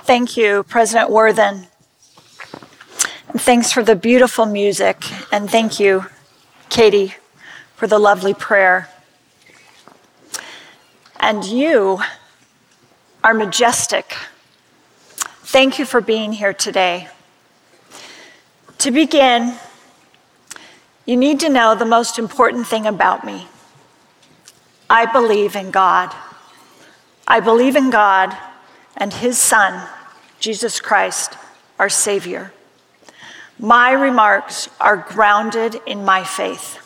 Thank you, President Worthen. And thanks for the beautiful music. And thank you, Katie, for the lovely prayer. And you are majestic. Thank you for being here today. To begin, you need to know the most important thing about me. I believe in God. I believe in God and His Son, Jesus Christ, our Savior. My remarks are grounded in my faith.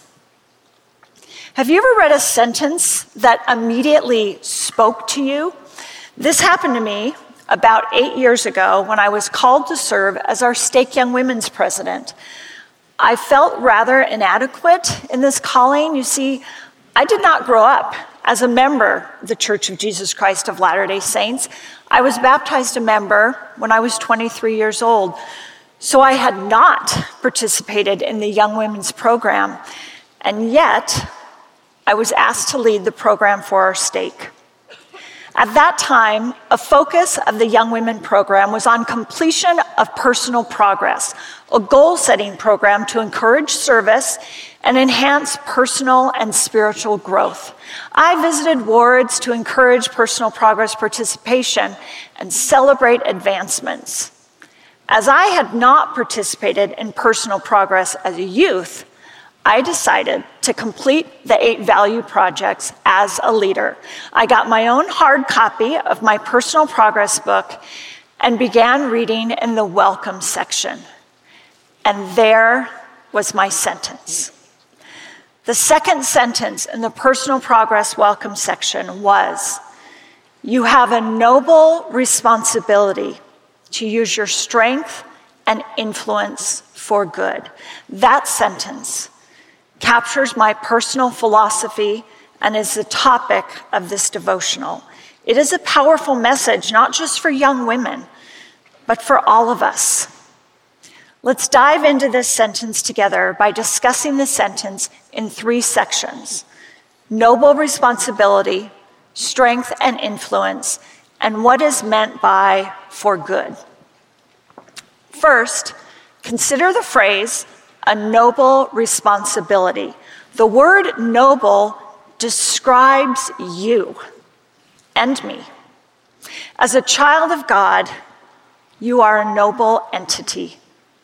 Have you ever read a sentence that immediately spoke to you? This happened to me about 8 years ago when I was called to serve as our Stake Young Women's president. I felt rather inadequate in this calling. You see, I did not grow up as a member of the Church of Jesus Christ of Latter-day Saints. I was baptized a member when I was 23 years old, so I had not participated in the Young Women's program, and yet I was asked to lead the program for our stake. At that time, a focus of the Young Women program was on completion of personal progress, a goal-setting program to encourage service and enhance personal and spiritual growth. I visited wards to encourage personal progress participation and celebrate advancements. As I had not participated in personal progress as a youth, I decided to complete the 8 value projects as a leader. I got my own hard copy of my personal progress book and began reading in the welcome section. And there was my sentence. The second sentence in the personal progress welcome section was, "You have a noble responsibility to use your strength and influence for good." That sentence captures my personal philosophy and is the topic of this devotional. It is a powerful message, not just for young women, but for all of us. Let's dive into this sentence together by discussing the sentence in 3 sections: noble responsibility, strength and influence, and what is meant by for good. First, consider the phrase, a noble responsibility. The word noble describes you and me. As a child of God, you are a noble entity.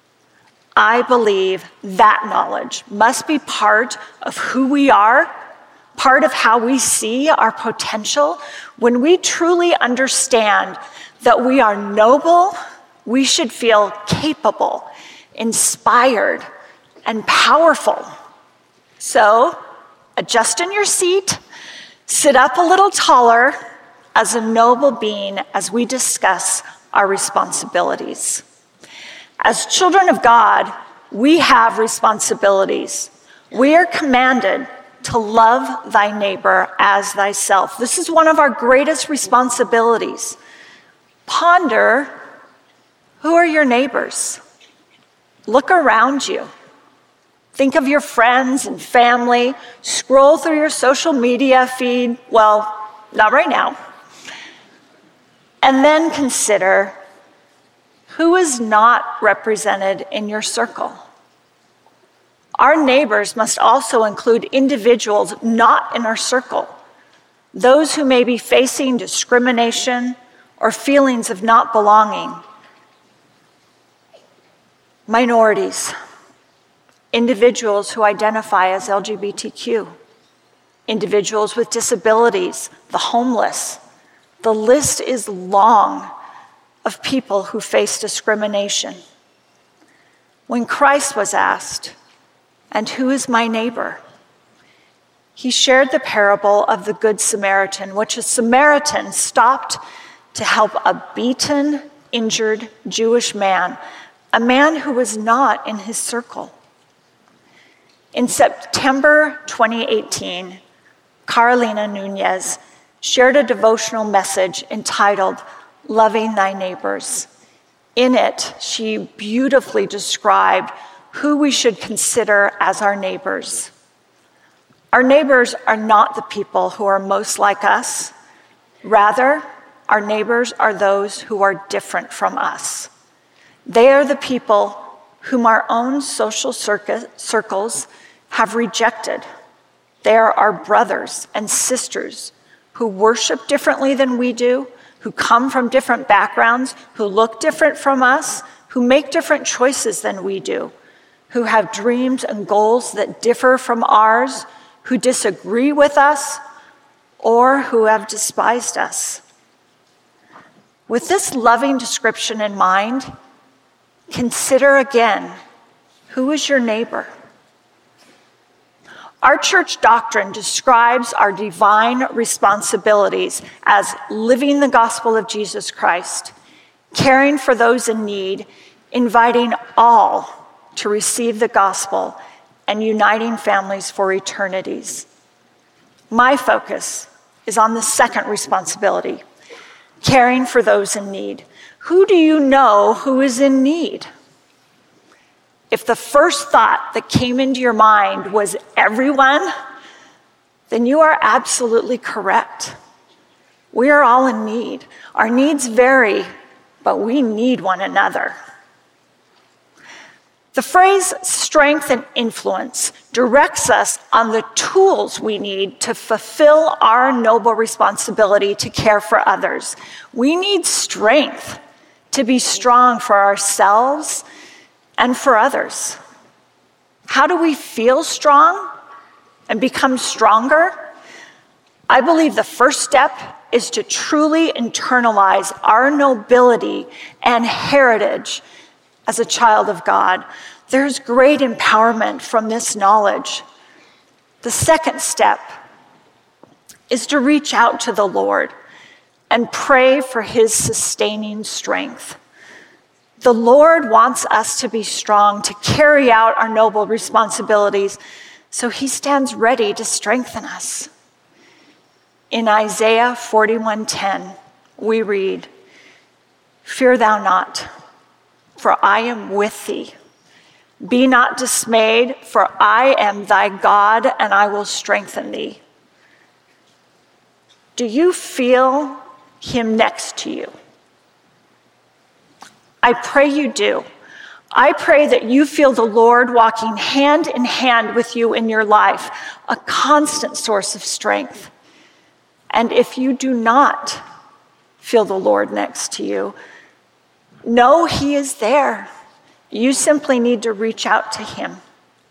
I believe that knowledge must be part of who we are, part of how we see our potential. When we truly understand that we are noble, we should feel capable, inspired, and powerful. So, adjust in your seat, sit up a little taller as a noble being as we discuss our responsibilities. As children of God, we have responsibilities. We are commanded to love thy neighbor as thyself. This is one of our greatest responsibilities. Ponder, who are your neighbors? Look around you. Think of your friends and family. Scroll through your social media feed. Well, not right now. And then consider who is not represented in your circle. Our neighbors must also include individuals not in our circle, those who may be facing discrimination or feelings of not belonging. Minorities, individuals who identify as LGBTQ, individuals with disabilities, the homeless. The list is long of people who face discrimination. When Christ was asked, "And who is my neighbor?" he shared the parable of the Good Samaritan, which a Samaritan stopped to help a beaten, injured Jewish man, a man who was not in his circle. In September 2018, Carolina Nunez shared a devotional message entitled Loving Thy Neighbors. In it, she beautifully described who we should consider as our neighbors. Our neighbors are not the people who are most like us. Rather, our neighbors are those who are different from us. They are the people whom our own social circles have rejected. They are our brothers and sisters who worship differently than we do, who come from different backgrounds, who look different from us, who make different choices than we do, who have dreams and goals that differ from ours, who disagree with us, or who have despised us. With this loving description in mind, consider again, who is your neighbor? Our church doctrine describes our divine responsibilities as living the gospel of Jesus Christ, caring for those in need, inviting all to receive the gospel, and uniting families for eternities. My focus is on the second responsibility, caring for those in need. Who do you know who is in need? If the first thought that came into your mind was everyone, then you are absolutely correct. We are all in need. Our needs vary, but we need one another. The phrase strength and influence directs us on the tools we need to fulfill our noble responsibility to care for others. We need strength to be strong for ourselves and for others. How do we feel strong and become stronger? I believe the first step is to truly internalize our nobility and heritage as a child of God. There's great empowerment from this knowledge. The second step is to reach out to the Lord and pray for his sustaining strength. The Lord wants us to be strong, to carry out our noble responsibilities, so he stands ready to strengthen us. In Isaiah 41:10, we read, "Fear thou not, for I am with thee. Be not dismayed, for I am thy God, and I will strengthen thee." Do you feel him next to you? I pray you do. I pray that you feel the Lord walking hand in hand with you in your life, a constant source of strength. And if you do not feel the Lord next to you, know he is there. You simply need to reach out to him.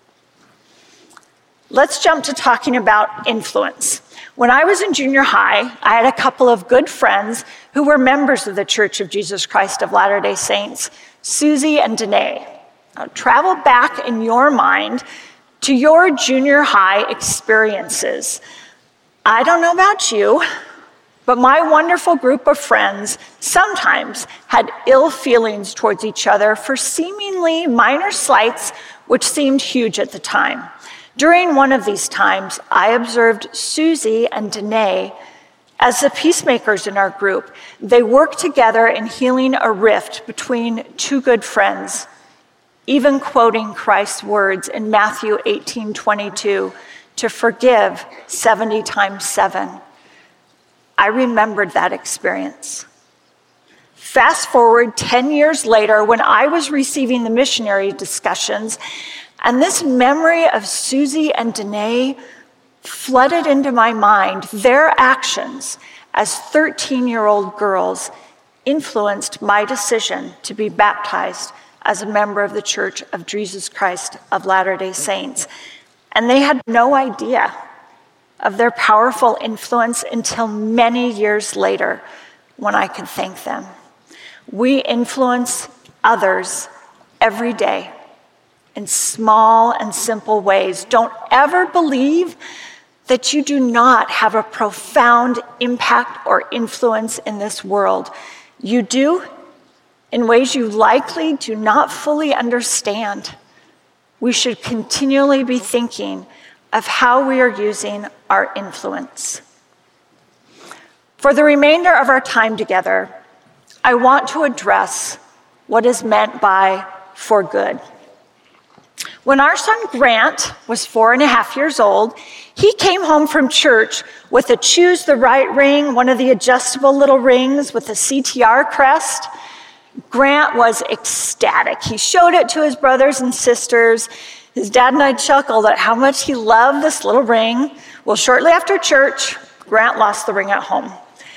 Let's jump to talking about influence. When I was in junior high, I had a couple of good friends who were members of the Church of Jesus Christ of Latter-day Saints, Susie and Danae. Now, travel back in your mind to your junior high experiences. I don't know about you, but my wonderful group of friends sometimes had ill feelings towards each other for seemingly minor slights which seemed huge at the time. During one of these times, I observed Susie and Danae as the peacemakers in our group. They worked together in healing a rift between two good friends, even quoting Christ's words in Matthew 18:22, to forgive 70 times 7. I remembered that experience. Fast forward 10 years later, when I was receiving the missionary discussions, and this memory of Susie and Danae flooded into my mind. Their actions as 13-year-old girls influenced my decision to be baptized as a member of the Church of Jesus Christ of Latter-day Saints. And they had no idea of their powerful influence until many years later, when I could thank them. We influence others every day in small and simple ways. Don't ever believe that you do not have a profound impact or influence in this world. You do in ways you likely do not fully understand. We should continually be thinking of how we are using our influence. For the remainder of our time together, I want to address what is meant by for good. When our son Grant was 4.5 years old, he came home from church with a Choose the Right ring, one of the adjustable little rings with a CTR crest. Grant was ecstatic. He showed it to his brothers and sisters. His dad and I chuckled at how much he loved this little ring. Well, shortly after church, Grant lost the ring at home.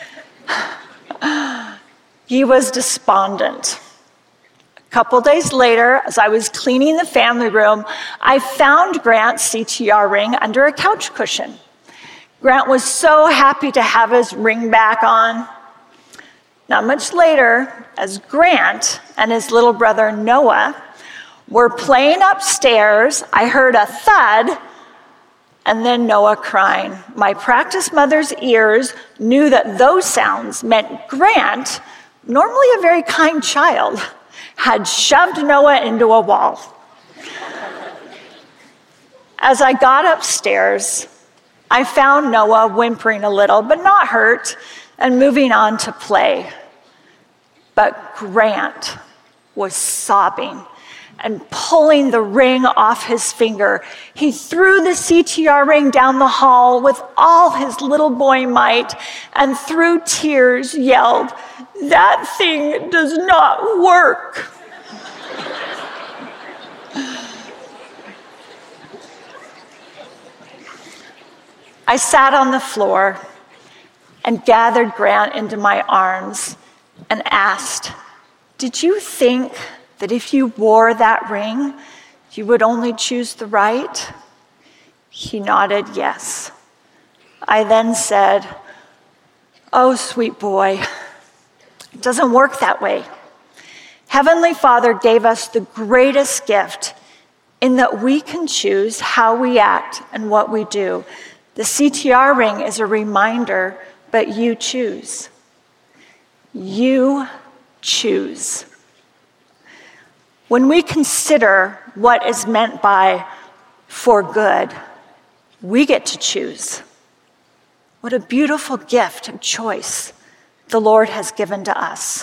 He was despondent. A couple days later, as I was cleaning the family room, I found Grant's CTR ring under a couch cushion. Grant was so happy to have his ring back on. Not much later, as Grant and his little brother Noah were playing upstairs, I heard a thud and then Noah crying. My practiced mother's ears knew that those sounds meant Grant, normally a very kind child, had shoved Noah into a wall. As I got upstairs, I found Noah whimpering a little, but not hurt, and moving on to play. But Grant was sobbing and pulling the ring off his finger. He threw the CTR ring down the hall with all his little boy might, and through tears yelled, "That thing does not work." I sat on the floor and gathered Grant into my arms and asked, "Did you think that if you wore that ring, you would only choose the right?" He nodded yes. I then said, "Oh, sweet boy, it doesn't work that way. Heavenly Father gave us the greatest gift in that we can choose how we act and what we do. The CTR ring is a reminder, but you choose. You choose." When we consider what is meant by "for good," we get to choose. What a beautiful gift and choice the Lord has given to us.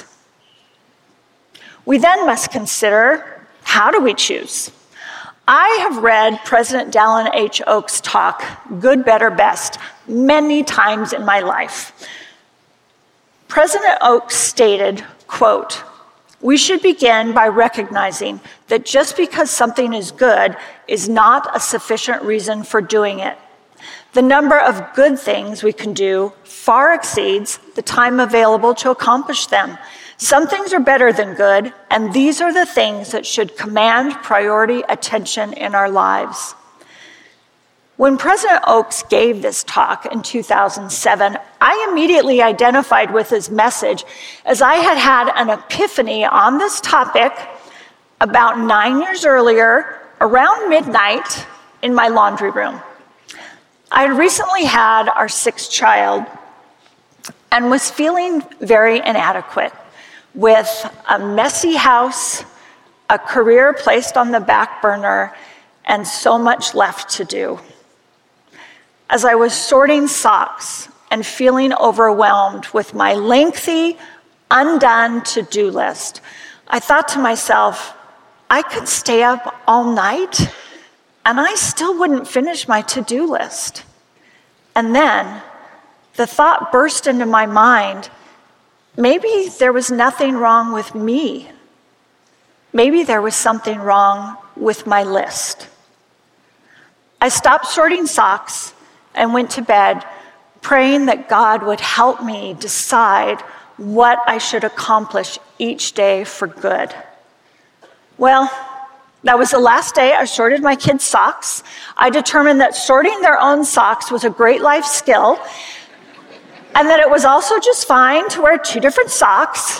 We then must consider, how do we choose? I have read President Dallin H. Oaks' talk, Good, Better, Best, many times in my life. President Oaks stated, quote, "We should begin by recognizing that just because something is good is not a sufficient reason for doing it. The number of good things we can do far exceeds the time available to accomplish them. Some things are better than good, and these are the things that should command priority attention in our lives." When President Oaks gave this talk in 2007, I immediately identified with his message, as I had had an epiphany on this topic about 9 years earlier, around midnight, in my laundry room. I had recently had our 6th child and was feeling very inadequate, with a messy house, a career placed on the back burner, and so much left to do. As I was sorting socks and feeling overwhelmed with my lengthy, undone to-do list, I thought to myself, I could stay up all night and I still wouldn't finish my to-do list. And then the thought burst into my mind, maybe there was nothing wrong with me. Maybe there was something wrong with my list. I stopped sorting socks and went to bed, praying that God would help me decide what I should accomplish each day for good. Well, that was the last day I sorted my kids' socks. I determined that sorting their own socks was a great life skill, and that it was also just fine to wear 2 different socks.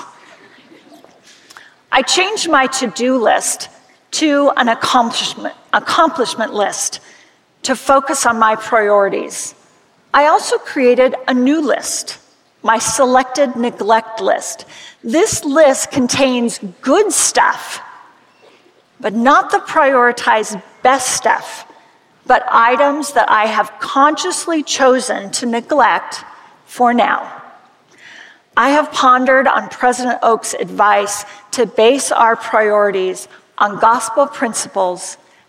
I changed my to-do list to an accomplishment list to focus on my priorities. I also created a new list, my selected neglect list. This list contains good stuff, but not the prioritized best stuff, but items that I have consciously chosen to neglect for now. I have pondered on President Oaks' advice to base our priorities on gospel principles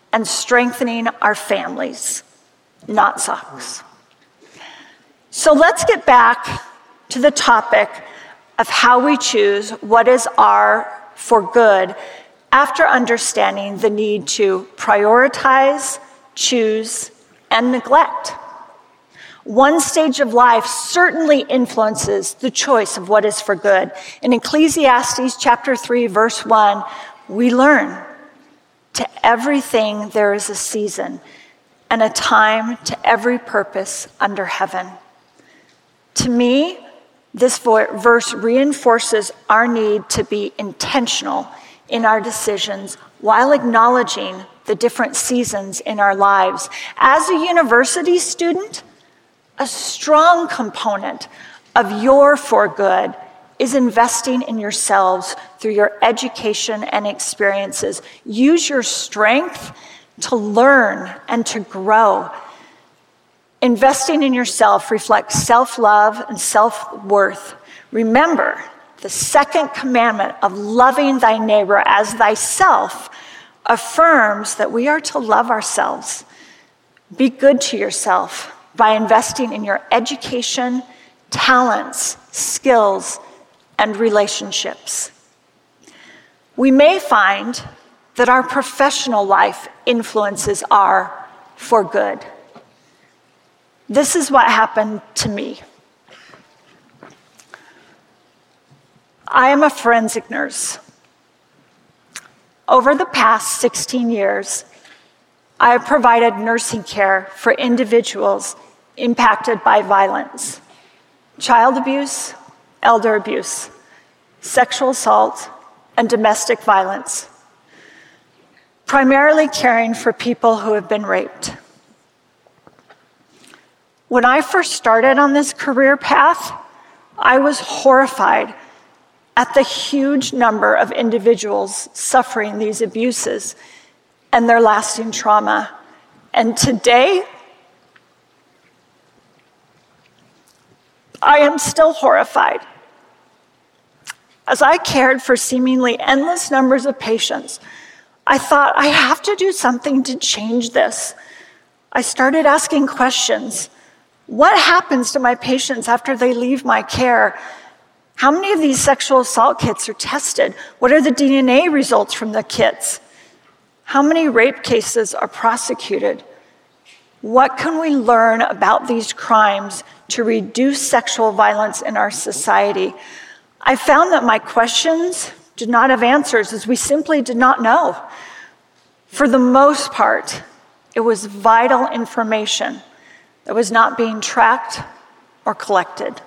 and strengthening our families, not socks. So let's get back to the topic of how we choose what is our for good after understanding the need to prioritize, choose, and neglect. One stage of life certainly influences the choice of what is for good. In Ecclesiastes chapter 3, verse 1, we learn, to everything there is a season, and a time to every purpose under heaven. To me, this verse reinforces our need to be intentional in our decisions while acknowledging the different seasons in our lives. As a university student, a strong component of your for good is investing in yourselves through your education and experiences. Use your strength to learn and to grow. Investing in yourself reflects self-love and self-worth. Remember, the second commandment of loving thy neighbor as thyself affirms that we are to love ourselves. Be good to yourself by investing in your education, talents, skills, and relationships. We may find that our professional life influences our for good. This is what happened to me. I am a forensic nurse. Over the past 16 years, I have provided nursing care for individuals impacted by violence, child abuse, elder abuse, sexual assault, and domestic violence, primarily caring for people who have been raped. When I first started on this career path, I was horrified at the huge number of individuals suffering these abuses and their lasting trauma. And today, I am still horrified. As I cared for seemingly endless numbers of patients, I thought, I have to do something to change this. I started asking questions. What happens to my patients after they leave my care? How many of these sexual assault kits are tested? What are the DNA results from the kits? How many rape cases are prosecuted? What can we learn about these crimes to reduce sexual violence in our society? I found that my questions did not have answers, as we simply did not know. For the most part, it was vital information that was not being tracked or collected.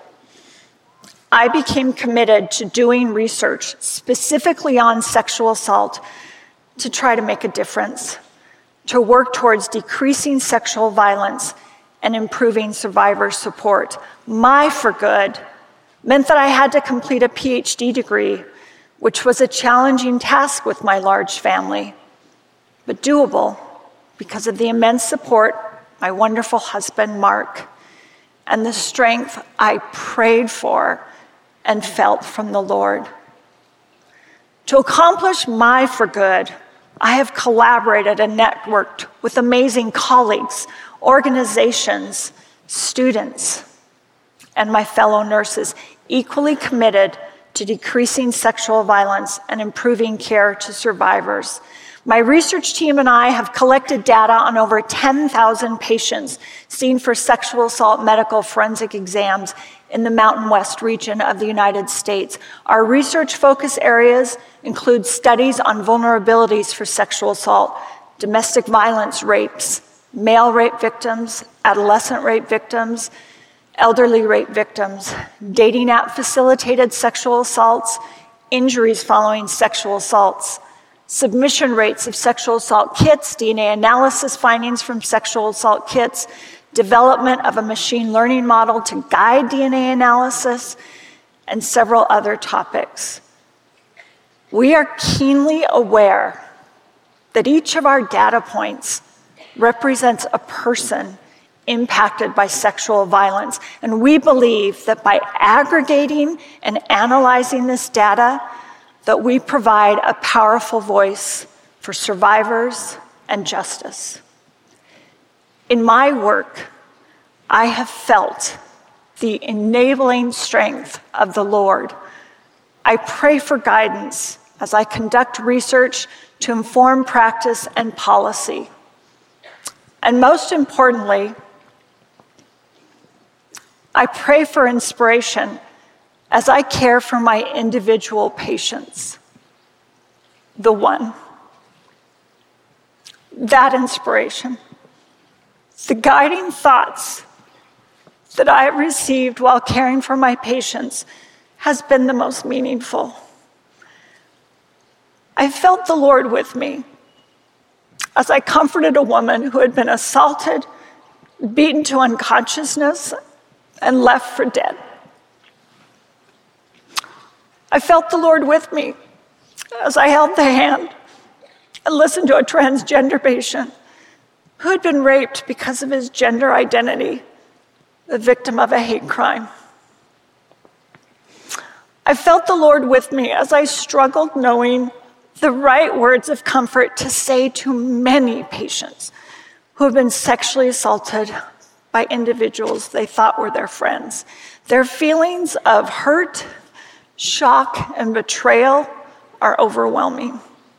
I became committed to doing research specifically on sexual assault to try to make a difference, to work towards decreasing sexual violence and improving survivor support. My for good meant that I had to complete a PhD degree, which was a challenging task with my large family, but doable because of the immense support my wonderful husband, Mark, and the strength I prayed for and felt from the Lord. To accomplish my for good, I have collaborated and networked with amazing colleagues, organizations, students, and my fellow nurses, equally committed to decreasing sexual violence and improving care to survivors. My research team and I have collected data on over 10,000 patients seen for sexual assault medical forensic exams in the Mountain West region of the United States. Our research focus areas include studies on vulnerabilities for sexual assault, domestic violence rapes, male rape victims, adolescent rape victims, elderly rape victims, dating app facilitated sexual assaults, injuries following sexual assaults, submission rates of sexual assault kits, DNA analysis findings from sexual assault kits, development of a machine learning model to guide DNA analysis, and several other topics. We are keenly aware that each of our data points represents a person impacted by sexual violence, and we believe that by aggregating and analyzing this data, that we provide a powerful voice for survivors and justice. In my work, I have felt the enabling strength of the Lord. I pray for guidance as I conduct research to inform practice and policy. And most importantly, I pray for inspiration as I care for my individual patients. The one. That inspiration. The guiding thoughts that I have received while caring for my patients has been the most meaningful. I felt the Lord with me as I comforted a woman who had been assaulted, beaten to unconsciousness, and left for dead. I felt the Lord with me as I held the hand and listened to a transgender patient who had been raped because of his gender identity, the victim of a hate crime. I felt the Lord with me as I struggled knowing the right words of comfort to say to many patients who have been sexually assaulted by individuals they thought were their friends. Their feelings of hurt, shock, and betrayal are overwhelming.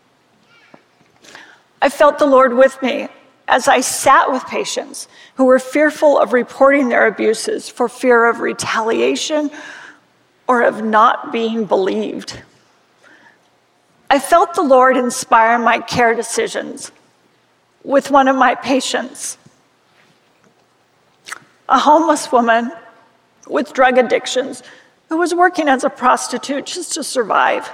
I felt the Lord with me as I sat with patients who were fearful of reporting their abuses for fear of retaliation or of not being believed. I felt the Lord inspire my care decisions with one of my patients, a homeless woman with drug addictions who was working as a prostitute just to survive.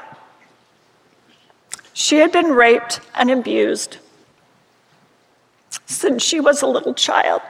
She had been raped and abused since she was a little child.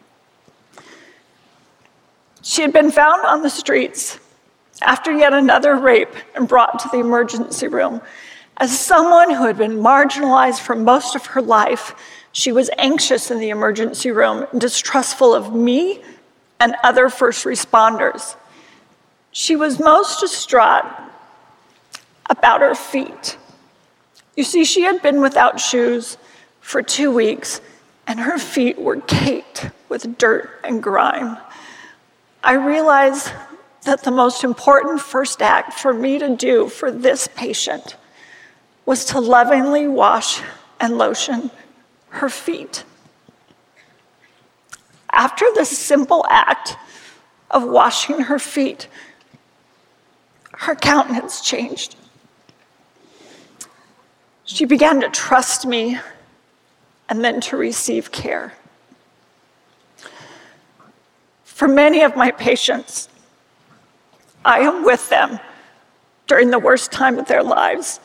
She had been found on the streets after yet another rape and brought to the emergency room. As someone who had been marginalized for most of her life, she was anxious in the emergency room, distrustful of me and other first responders. She was most distraught about her feet. You see, she had been without shoes for 2 weeks, and her feet were caked with dirt and grime. I realized that the most important first act for me to do for this patient was to lovingly wash and lotion her feet. After this simple act of washing her feet, her countenance changed. She began to trust me and then to receive care. For many of my patients, I am with them during the worst time of their lives.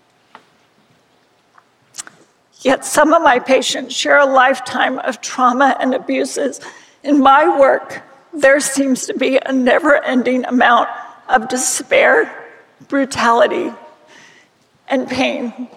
Yet some of my patients share a lifetime of trauma and abuses. In my work, there seems to be a never-ending amount of despair, brutality, and pain.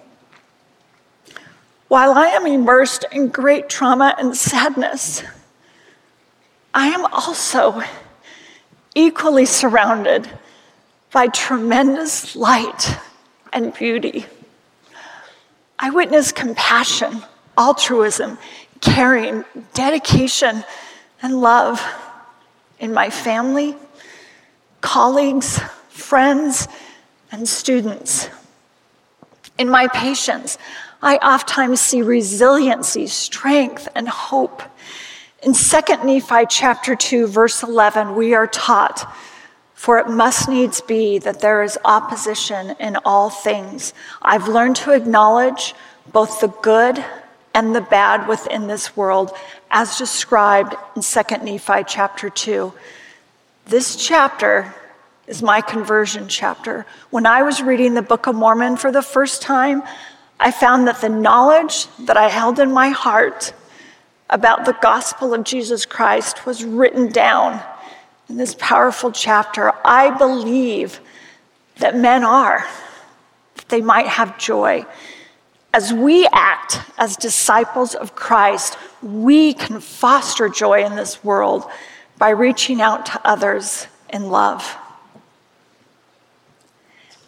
While I am immersed in great trauma and sadness, I am also equally surrounded by tremendous light and beauty. I witness compassion, altruism, caring, dedication, and love in my family, colleagues, friends, and students. In my patients, I oftentimes see resiliency, strength, and hope. In 2 Nephi chapter 2, verse 11, we are taught, "For it must needs be that there is opposition in all things. I've learned to acknowledge both the good and the bad within this world, as described in 2 Nephi chapter 2. This chapter is my conversion chapter. When I was reading the Book of Mormon for the first time, I found that the knowledge that I held in my heart about the gospel of Jesus Christ was written down in this powerful chapter. I believe that men are, that they might have joy. As we act as disciples of Christ, we can foster joy in this world by reaching out to others in love.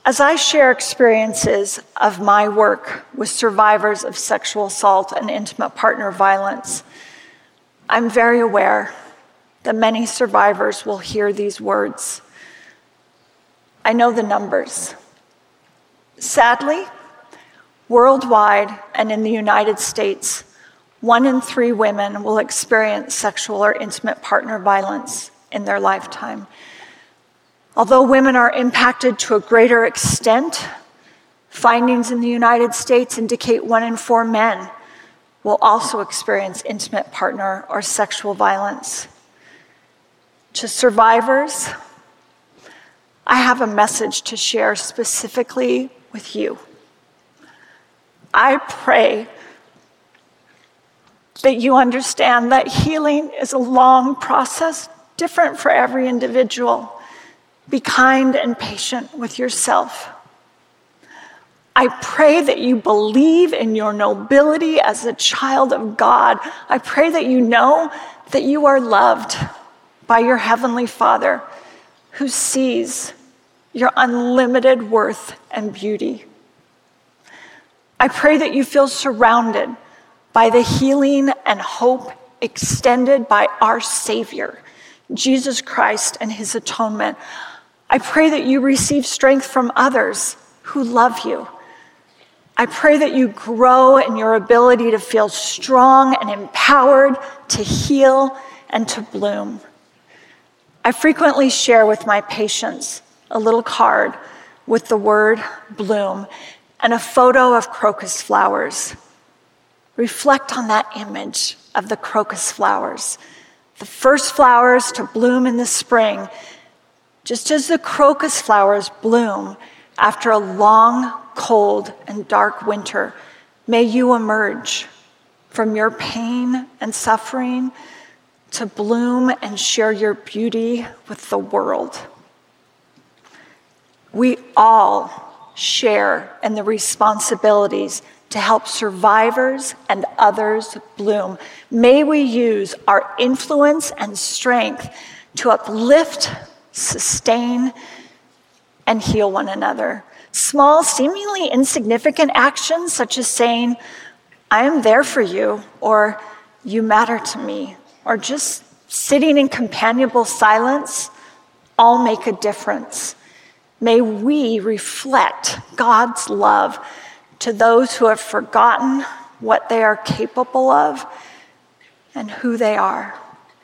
As I share experiences of my work with survivors of sexual assault and intimate partner violence, I'm very aware that many survivors will hear these words. I know the numbers. Sadly, worldwide and in the United States, 1 in 3 women will experience sexual or intimate partner violence in their lifetime. Although women are impacted to a greater extent, findings in the United States indicate 1 in 4 men will also experience intimate partner or sexual violence. To survivors, I have a message to share specifically with you. I pray that you understand that healing is a long process, different for every individual. Be kind and patient with yourself. I pray that you believe in your nobility as a child of God. I pray that you know that you are loved by your Heavenly Father who sees your unlimited worth and beauty. I pray that you feel surrounded by the healing and hope extended by our Savior, Jesus Christ, and his atonement. I pray that you receive strength from others who love you. I pray that you grow in your ability to feel strong and empowered to heal and to bloom. I frequently share with my patients a little card with the word bloom and a photo of crocus flowers. Reflect on that image of the crocus flowers, the first flowers to bloom in the spring. Just as the crocus flowers bloom after a long, cold, and dark winter, may you emerge from your pain and suffering to bloom and share your beauty with the world. We all share in the responsibilities to help survivors and others bloom. May we use our influence and strength to uplift, sustain, and heal one another. Small, seemingly insignificant actions such as saying, I am there for you, or you matter to me, or just sitting in companionable silence, all make a difference. May we reflect God's love to those who have forgotten what they are capable of and who they are.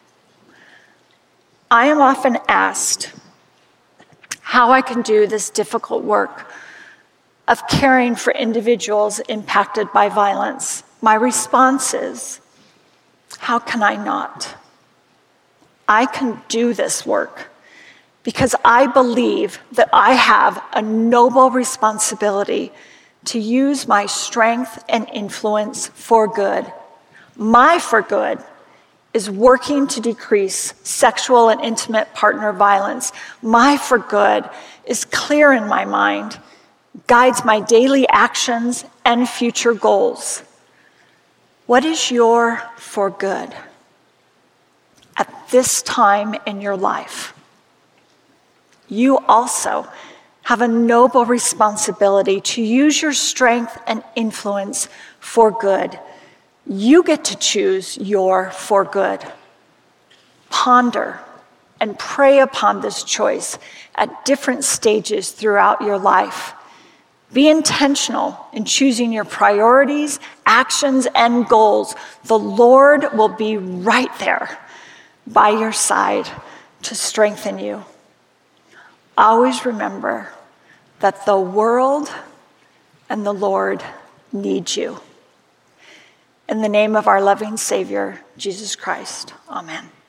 I am often asked how I can do this difficult work of caring for individuals impacted by violence. My response is, how can I not? I can do this work because I believe that I have a noble responsibility to use my strength and influence for good. My for good is working to decrease sexual and intimate partner violence. My for good is clear in my mind, guides my daily actions and future goals. What is your for good at this time in your life? You also have a noble responsibility to use your strength and influence for good. You get to choose your for good. Ponder and pray upon this choice at different stages throughout your life. Be intentional in choosing your priorities, actions, and goals. The Lord will be right there by your side to strengthen you. Always remember that the world and the Lord need you. In the name of our loving Savior, Jesus Christ, amen.